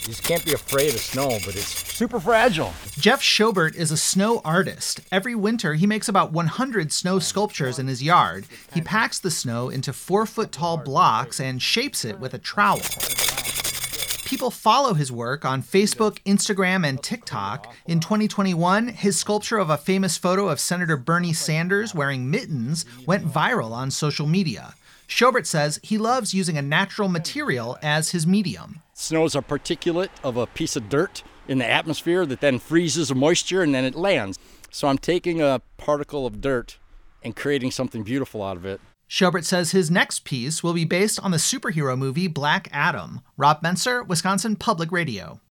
You just can't be afraid of snow, but it's super fragile. Jeff Schobert is a snow artist. Every winter, he makes about 100 snow sculptures in his yard. He packs the snow into 4-foot-tall blocks and shapes it with a trowel. People follow his work on Facebook, Instagram, and TikTok. In 2021, his sculpture of a famous photo of Senator Bernie Sanders wearing mittens went viral on social media. Schobert says he loves using a natural material as his medium. Snow is a particulate of a piece of dirt in the atmosphere that then freezes the moisture and then it lands. So I'm taking a particle of dirt and creating something beautiful out of it. Schobert says his next piece will be based on the superhero movie Black Adam. Rob Menser, Wisconsin Public Radio.